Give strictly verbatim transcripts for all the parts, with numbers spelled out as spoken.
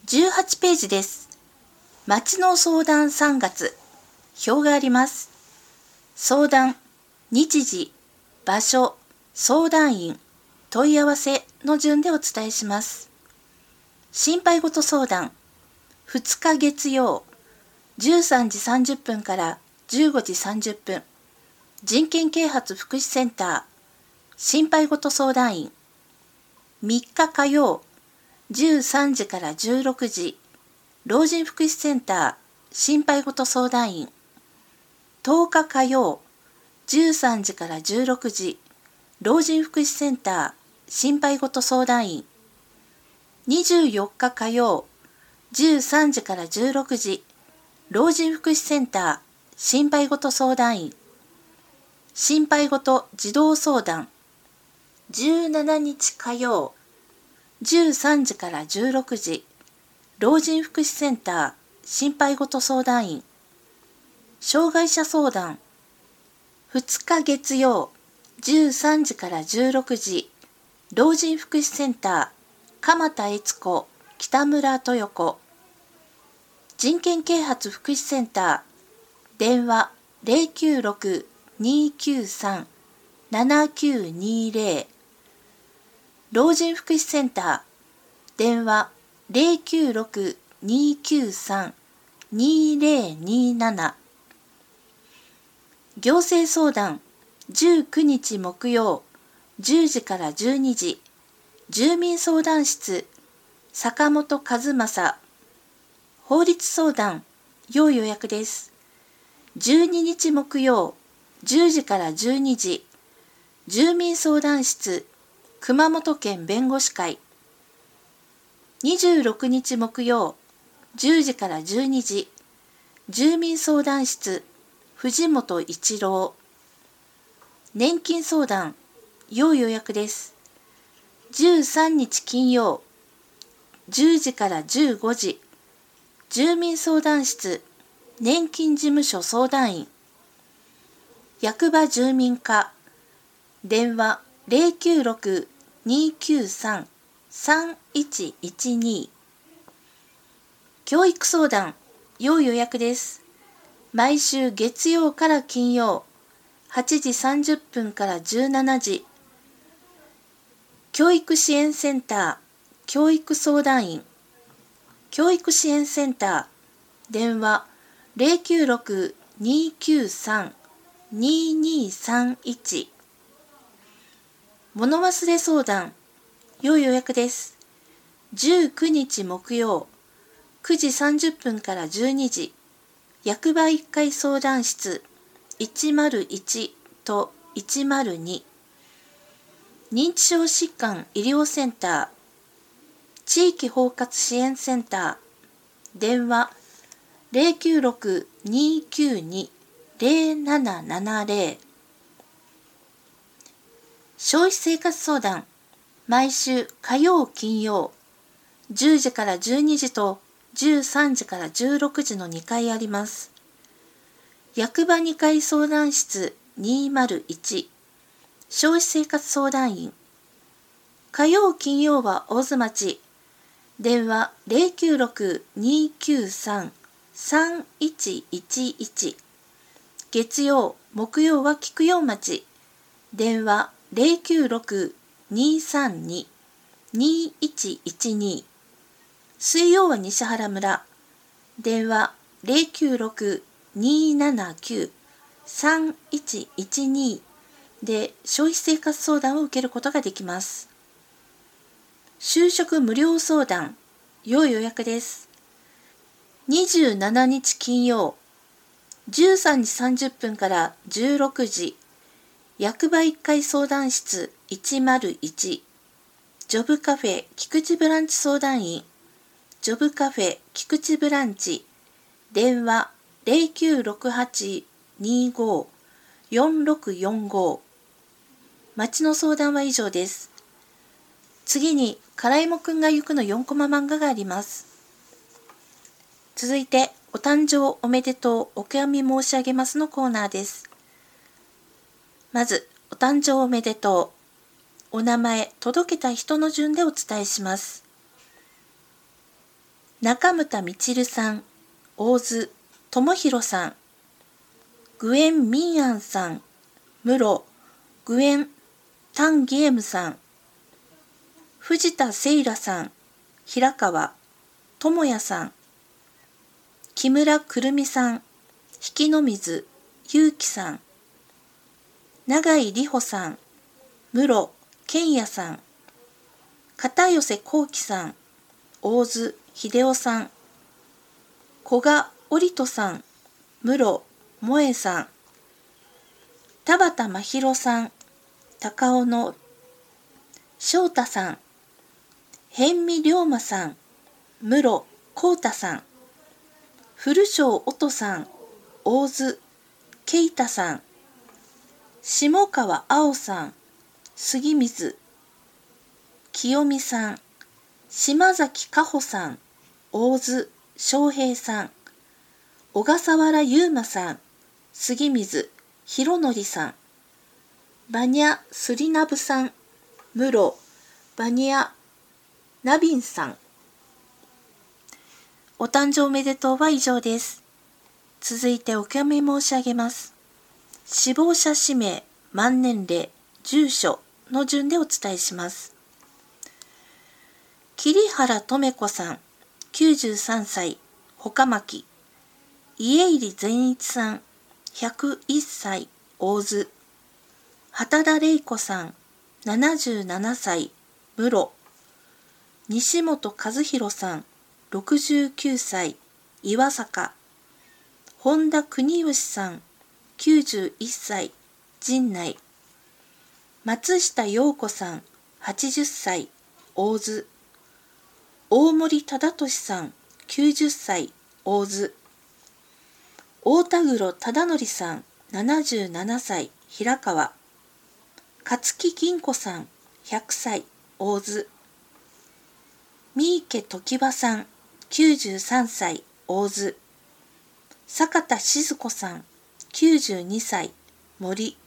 じゅうはちページです。町の相談さんがつ、表があります。相談、日時、場所、相談員、問い合わせの順でお伝えします。心配事相談、ふつか月曜、じゅうさんじさんじゅっぷんからじゅうごじさんじゅっぷん、人権啓発福祉センター、心配事相談員。みっか火曜、じゅうさんじからじゅうろくじ、老人福祉センター、心配事相談員。とおか火曜、じゅうさんじからじゅうろくじ、老人福祉センター、心配事相談員。にじゅうよっか火曜、じゅうさんじからじゅうろくじ、老人福祉センター、心配事相談員。心配事児童相談。じゅうしちにち火曜、じゅうさんじからじゅうろくじ、老人福祉センター、心配事相談員。障害者相談。ふつか月曜、じゅうさんじからじゅうろくじ、老人福祉センター、鎌田悦子、北村豊子。人権啓発福祉センター、電話 ゼロきゅうろく にーきゅうさん ななきゅうにーぜろ。老人福祉センター、電話 ゼロきゅうろく にーきゅうさん にーぜろにーなな。行政相談、じゅうくにち木曜、じゅうじからじゅうにじ、住民相談室、坂本和正。法律相談、要予約です。じゅうににち木曜、じゅうじからじゅうにじ、住民相談室、熊本県弁護士会。にじゅうろくにち木曜、じゅうじからじゅうにじ、住民相談室、藤本一郎。年金相談、要予約です。じゅうさんにち金曜、じゅうじからじゅうごじ、住民相談室、年金事務所相談員。役場住民課、電話 ゼロきゅうろく にーきゅうさん さんいちいちに。教育相談、要予約です。毎週月曜から金曜、はちじさんじゅっぷんからじゅうしちじ。教育支援センター、教育相談員。教育支援センター、電話 ゼロきゅうろく にーきゅうさん にーにーさんいち。物忘れ相談、要予約です。じゅうくにち木曜、くじさんじゅっぷんからじゅうにじ、役場いっかい相談室いちまるいちといちまるに。認知症疾患医療センター、地域包括支援センター、電話 ゼロきゅうろく にーきゅうに ゼロななななぜろ。消費生活相談、毎週火曜金曜、じゅうじからじゅうにじとじゅうさんじからじゅうろくじのにかいあります。役場にかい相談室にーまるいち、消費生活相談員。火曜金曜は大津町、電話 ゼロきゅうろく にーきゅうさん さんいちいちいち。月曜木曜は菊陽町、電話 ゼロきゅうろく にーさんに にーいちいちに。水曜は西原村、電話 ゼロきゅうろく にーななきゅう さんいちいちに で消費生活相談を受けることができます。就職無料相談、要予約です。にじゅうしちにち金曜、じゅうさんじさんじゅっぷんからじゅうろくじ、役場いっかい相談室いちまるいち、ジョブカフェ菊池ブランチ相談員。ジョブカフェ菊池ブランチ、電話 ゼロきゅうろくはち にーご よんろくよんご。町の相談は以上です。次に、からいもくんが行くのよんコマ漫画があります。続いて、お誕生おめでとうお悔やみ申し上げますのコーナーです。まず、お誕生おめでとう。お名前、届けた人の順でお伝えします。 中牟みちるさん、大津智弘さん、グエン・ミンアンさん、室グエン・タンギエムさん、藤田聖羅さん、平川智也さん、木村くるみさん、引きの水ゆうきさん、永井里穂さん、室健也さん、片寄幸喜さん、大津秀夫さん、古賀織人さん、室萌えさん、田畑真宙さん、高尾の翔太さん、辺見龍馬さん、室光太さん、古庄音さん、大津慶太さん、下川青さん、杉水清美さん、島崎加穂さん、大津翔平さん、小笠原優馬さん、杉水博則さん、バニャスリナブさん、室バニャナビンさん。お誕生おめでとうは以上です。続いてお悔やみ申し上げます。死亡者氏名、満年齢、住所の順でお伝えします。桐原留子さん、きゅうじゅうさんさい、ほかまき。家入善一さん、ひゃくいっさい、大津。畑田玲子さん、ななじゅうななさい、室。西本和弘さん、ろくじゅうきゅうさい、岩坂。本田邦義さん、きゅうじゅういっさい、陣内。松下陽子さん、はちじゅっさい、大津。大森忠俊さん、きゅうじゅっさい、大津。大田黒忠則さん、ななじゅうななさい、平川。勝木銀子さん、ひゃくさい、大津。三池時場さん、きゅうじゅうさんさい、大津。坂田静子さん、きゅうじゅうにさい、森。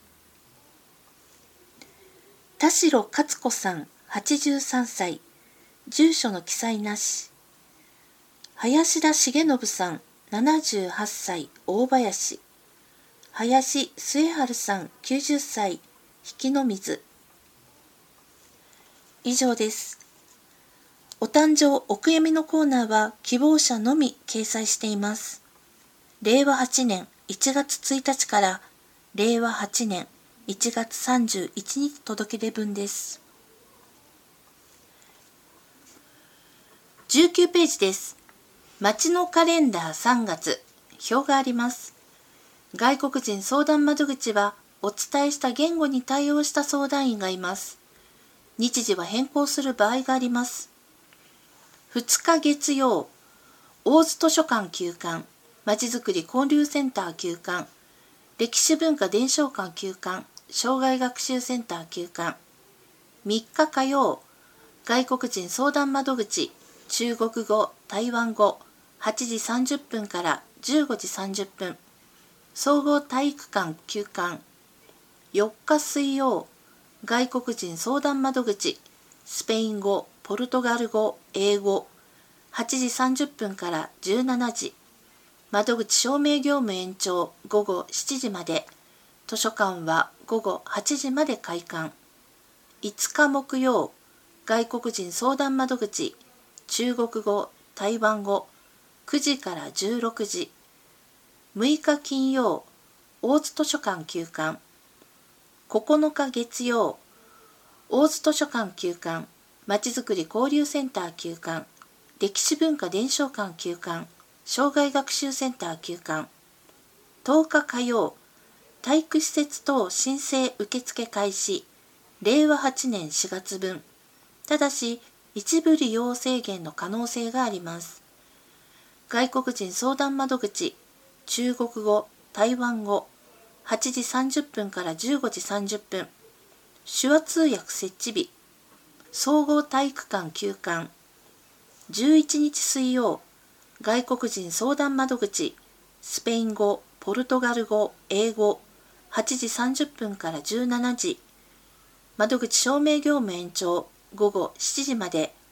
田代勝子さん、はちじゅうさんさい、住所の記載なし。林田重信さん、ななじゅうはっさい、大林。林末春さん、きゅうじゅっさい、引きの水。以上です。お誕生お悔やみのコーナーは希望者のみ掲載しています。れいわはちねんいちがつついたちかられいわはちねんいちがつさんじゅういちにち届け出分です。じゅうきゅうページです。町のカレンダーさんがつ、表があります。外国人相談窓口はお伝えした言語に対応した相談員がいます。日時は変更する場合があります。ふつか月曜、大津図書館休館、まちづくり交流センター休館、歴史文化伝承館休館、障害学習センター休館。みっか火曜、外国人相談窓口、中国語、台湾語、はちじさんじゅっぷんからじゅうごじさんじゅっぷん、総合体育館休館。よっか水曜、外国人相談窓口、スペイン語、ポルトガル語、英語、はちじさんじゅっぷんからじゅうしちじ、窓口証明業務延長ごごしちじまで、図書館はごごはちじまで開館。いつか木曜、外国人相談窓口、中国語、台湾語、くじからじゅうろくじ。むいか金曜、大津図書館休館。ここのか月曜、大津図書館休館、まちづくり交流センター休館、歴史文化伝承館休館、障害学習センター休館。とおか火曜、体育施設等申請受付開始、れいわはちねんしがつぶん。ただし、一部利用制限の可能性があります。外国人相談窓口、中国語、台湾語、はちじさんじゅっぷんからじゅうごじさんじゅっぷん。手話通訳設置日、総合体育館休館。じゅういちにち水曜、外国人相談窓口、スペイン語、ポルトガル語、英語、はちじさんじゅっぷんからじゅうしちじ。窓口証明業務延長ごごしちじまで、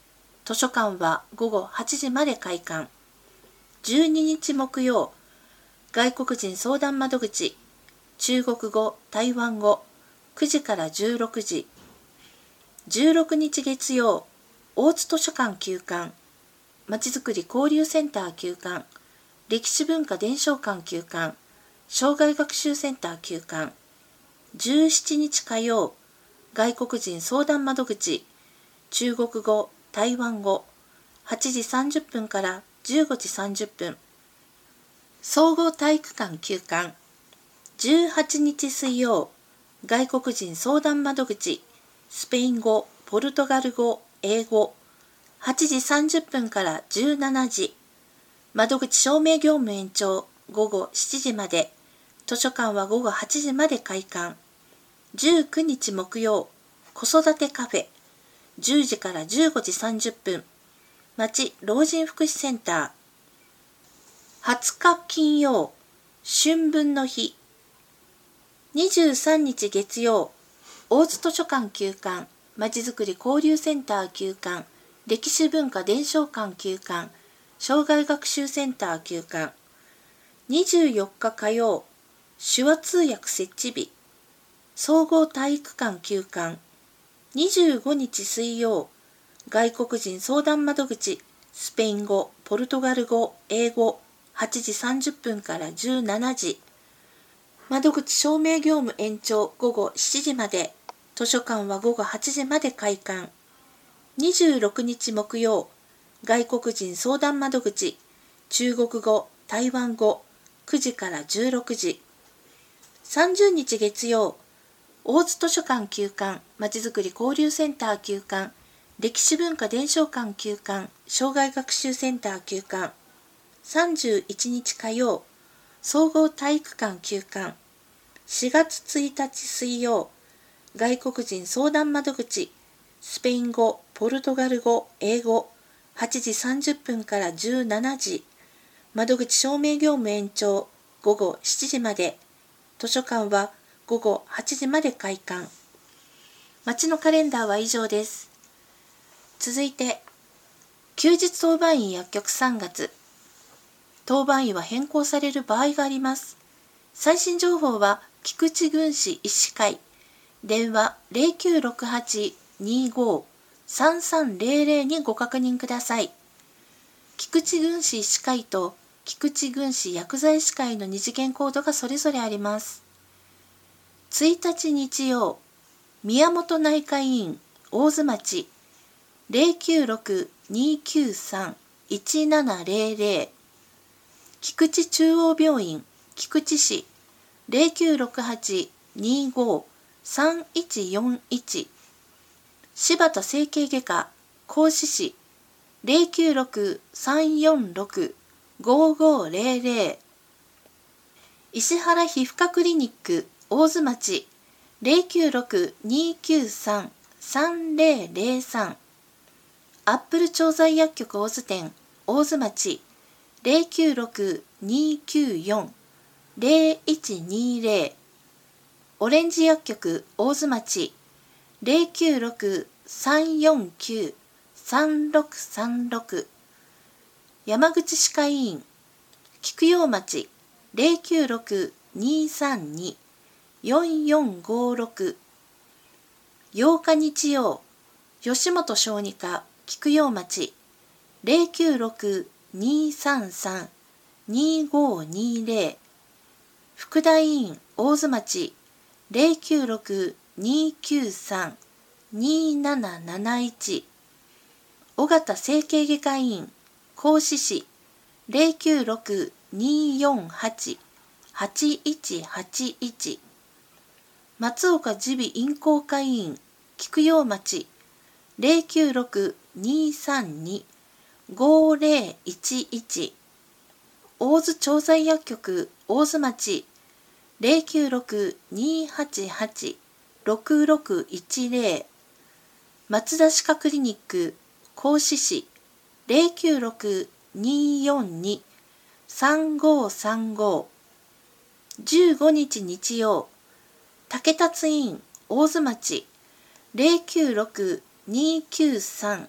図書館は午後はちじまで開館。じゅうににち木曜、外国人相談窓口、中国語、台湾語、くじからじゅうろくじ。じゅうろくにち月曜、大津図書館休館、まちづくり交流センター休館、歴史文化伝承館休館、障害学習センター休館。じゅうしちにち火曜、外国人相談窓口、中国語、台湾語、はちじさんじゅっぷんからじゅうごじさんじゅっぷん。総合体育館休館。じゅうはちにち水曜、外国人相談窓口、スペイン語、ポルトガル語、英語、はちじさんじゅっぷんからじゅうしちじ。窓口証明業務延長、午後しちじまで。図書館は午後はちじまで開館。じゅうくにち木曜、子育てカフェ、じゅうじからじゅうごじさんじゅっぷん。町老人福祉センター。はつか金曜、春分の日。にじゅうさんにち月曜、大津図書館休館、まちづくり交流センター休館、歴史文化伝承館休館、障害学習センター休館。にじゅうよっか火曜、手話通訳設置日、総合体育館休館。にじゅうごにち水曜、外国人相談窓口、スペイン語、ポルトガル語、英語、はちじさんじゅっぷんからじゅうしちじ。窓口証明業務延長午後しちじまで。図書館は午後はちじまで開館。にじゅうろくにち木曜、外国人相談窓口、中国語、台湾語、くじからじゅうろくじ。さんじゅうにち月曜、大津図書館休館、まちづくり交流センター休館、歴史文化伝承館休館、障害学習センター休館。さんじゅういちにち火曜、総合体育館休館。しがつついたち水曜、外国人相談窓口、スペイン語、ポルトガル語、英語、はちじさんじゅっぷんからじゅうしちじ。窓口証明業務延長午後しちじまで。図書館は午後はちじまで開館。町のカレンダーは以上です。続いて、休日当番員薬局さんがつ。当番員は変更される場合があります。最新情報は菊池郡市医師会、電話 ゼロきゅうろくはち にーごー さんさんゼロゼロ にご確認ください。菊池郡市医師会と菊池郡市薬剤師会の二次元コードがそれぞれあります。ついたち日曜、宮本内科医院大津町 ゼロきゅうろく にーきゅうさん いちななゼロゼロ、菊池中央病院菊池市 ゼロきゅうろくはち にーごー さんいちよんいち、柴田整形外科甲子市 ゼロきゅうろく さんよんろく ごーごーゼロゼロ、石原皮膚科クリニック大津町 ゼロきゅうろく にーきゅうさん さんゼロゼロさん、アップル調剤薬局大津店大津町 ゼロきゅうろく にーきゅうよん ゼロいちにーゼロ、オレンジ薬局大津町 ゼロきゅうろく さんよんきゅう さんろくさんろく、山口歯科医院菊陽町 ゼロきゅうろく にーさんに よんよんごろく、ようか日曜、吉本小児科菊陽町 ゼロきゅうろく にーさんさん にーごーにーゼロ、福田医院大津町 ゼロきゅうろく にーきゅうさん にーなななないち、尾形整形外科医院甲子市 ゼロきゅうろく にーよんはち はちいちはちいち、松岡耳鼻咽喉科医院菊陽町 ゼロきゅうろく にーさんに ごーゼロいちいち、大津調剤薬局大津町 ゼロきゅうろく にーはちはち ろくろくいちゼロ、松田歯科クリニック甲子市 ゼロきゅうろく にーよんに さんごーさんご、じゅうごにち日曜、竹達院大津町 ゼロきゅうろく にーきゅうさん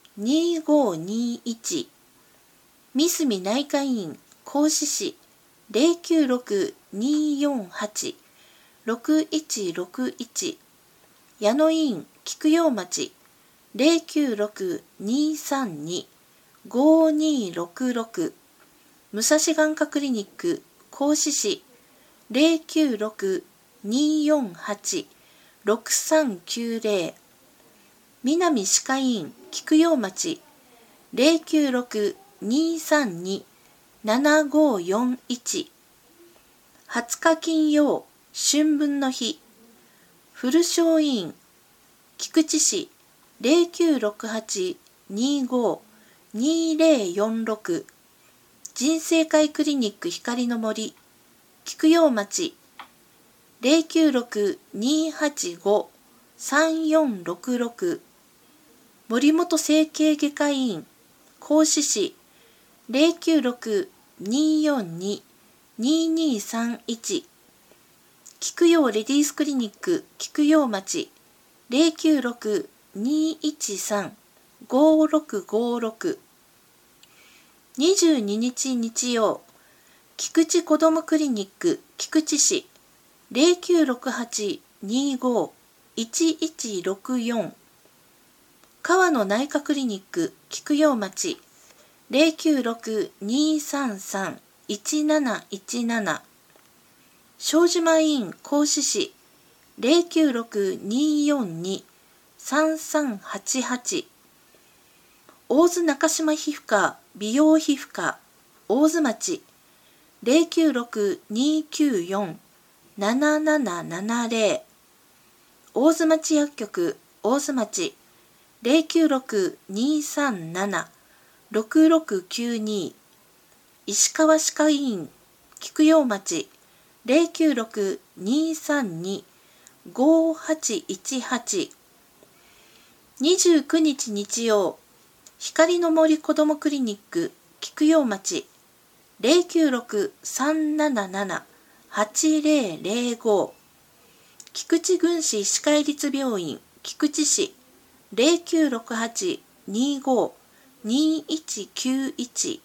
にごにいち、三隅内科医院合志市 ゼロきゅうろく によんはち ろくいちろくいち、矢野医院菊陽町 ゼロきゅうろく にさんに ごにろくろく、武蔵眼科クリニック合志市 ゼロきゅうろく によんはち ろくさんきゅうゼロ、南歯科医院菊陽町 ゼロきゅうろく にさんに ななごよんいち、はつか金曜春分の日古松院菊池市 ゼロきゅうろくはち にご にゼロよんろく、人生会クリニック光の森菊陽町 ゼロきゅうろく にはちご さんよんろくろく、森本整形外科医院合志市 ゼロきゅうろく によんに ににさんいち、菊陽レディースクリニック菊陽町 ゼロきゅうろく にいちさん ごろくごろく、にじゅうににち日曜菊池子どもクリニック菊池市 ゼロきゅうろくはち にご いちいちろくよん、川野内科クリニック菊陽町 ゼロきゅうろく にさんさん いちなないちなな、庄島医院合志市 ゼロきゅうろく によんに さんさんはちはち、大津中島皮膚科美容皮膚科大津町 ゼロきゅうろく にきゅうよん なななななゼロ、大津町薬局大津町 ゼロきゅうろく にさんなな ろくろくきゅうに、石川歯科医院菊陽町 ゼロきゅうろく にさんに ごはちいちはち、にじゅうくにち日曜光の森子どもクリニック菊陽町 ゼロきゅうろく さんなななな はちゼロゼロご、菊池郡市医師会立病院菊池市 ゼロきゅうろくはち にご にいちきゅういち、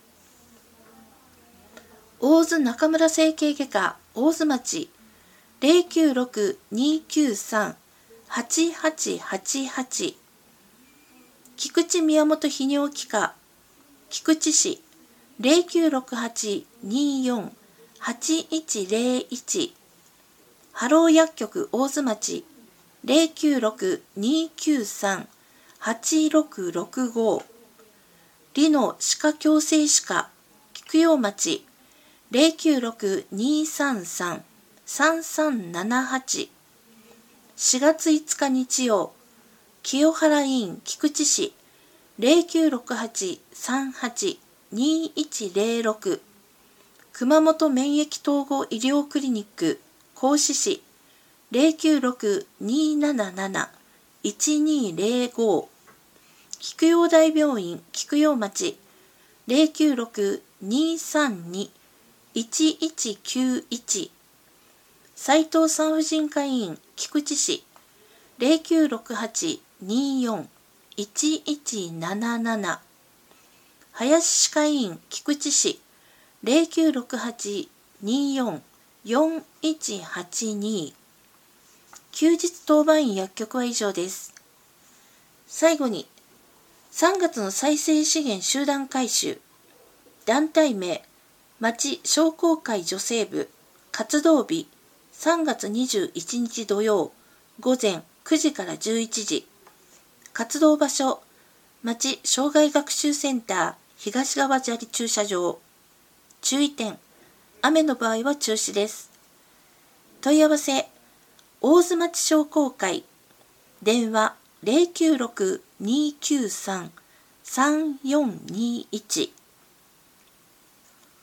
大津中村整形外科大津町 ゼロきゅうろく にきゅうさん はちはちはちはち、菊池宮本泌尿器科菊池市 ゼロきゅうろくはち によん はちいちゼロいち、ハロー薬局大津町 ゼロきゅうろく にきゅうさん はちろくろくご、理の歯科矯正歯科菊陽町 ゼロきゅうろく にさんさん さんさんななはち、しがついつか日曜清原院菊池市 ゼロきゅうろくはち さんはち にいちゼロろく、熊本免疫統合医療クリニック合志市 ゼロきゅうろく になななな いちにゼロご、菊陽大病院菊陽町 ゼロきゅうろく にさんに いちいちきゅういち、斉藤産婦人科医院菊池市 ゼロきゅうろくはち によん いちいちなななな、林歯科医院菊池市 ゼロきゅうろくはち によん よんいちはちに、休日当番医薬局は以上です。最後にさんがつの再生資源集団回収、団体名町商工会女性部、活動日さんがつにじゅういちにち土曜午前くじからじゅういちじ、活動場所町障害学習センター東側砂利駐車場、注意点、雨の場合は中止です。問い合わせ大津町商工会、電話ゼロきゅうろく にきゅうさん さんよんにいち